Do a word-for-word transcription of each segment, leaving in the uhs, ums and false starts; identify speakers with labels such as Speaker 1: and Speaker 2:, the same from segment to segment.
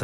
Speaker 1: France.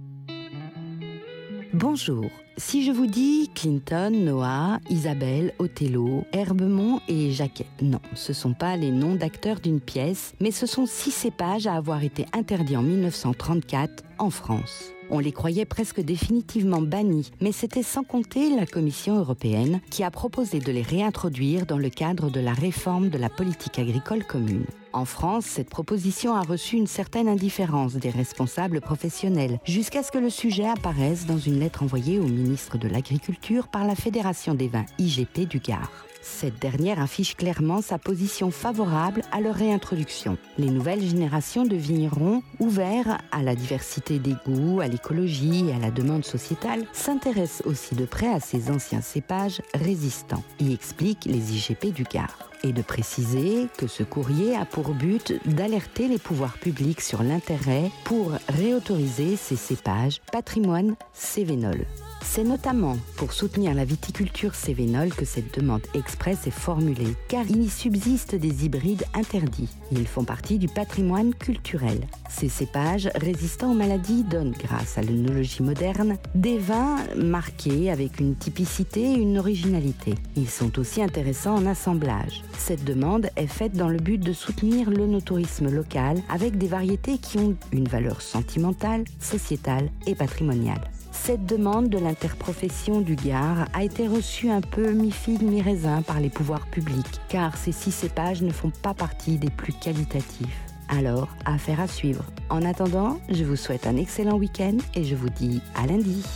Speaker 2: Bonjour. Si je vous dis Clinton, Noah, Isabelle, Othello, Herbemont et Jacquet, non, ce ne sont pas les noms d'acteurs d'une pièce, mais ce sont six cépages à avoir été interdits en mille neuf cent trente-quatre en France. On les croyait presque définitivement bannis, mais c'était sans compter la Commission européenne qui a proposé de les réintroduire dans le cadre de la réforme de la politique agricole commune. En France, cette proposition a reçu une certaine indifférence des responsables professionnels, jusqu'à ce que le sujet apparaisse dans une lettre envoyée au ministre de l'Agriculture par la Fédération des vins I G P du Gard. Cette dernière affiche clairement sa position favorable à leur réintroduction. Les nouvelles générations de vignerons, ouverts à la diversité des goûts, à l'écologie et à la demande sociétale, s'intéressent aussi de près à ces anciens cépages résistants, y expliquent les I G P du Gard. Et de préciser que ce courrier a pour but d'alerter les pouvoirs publics sur l'intérêt pour réautoriser ces cépages patrimoine cévénol. C'est notamment pour soutenir la viticulture cévénole que cette demande expresse est formulée, car il y subsiste des hybrides interdits. Ils font partie du patrimoine culturel. Ces cépages résistants aux maladies donnent, grâce à l'œnologie moderne, des vins marqués avec une typicité et une originalité. Ils sont aussi intéressants en assemblage. Cette demande est faite dans le but de soutenir l'œnotourisme local avec des variétés qui ont une valeur sentimentale, sociétale et patrimoniale. Cette demande de l'interprofession du Gard a été reçue un peu mi-figue, mi-raisin par les pouvoirs publics, car ces six cépages ne font pas partie des plus qualitatifs. Alors, affaire à suivre. En attendant, je vous souhaite un excellent week-end et je vous dis à lundi.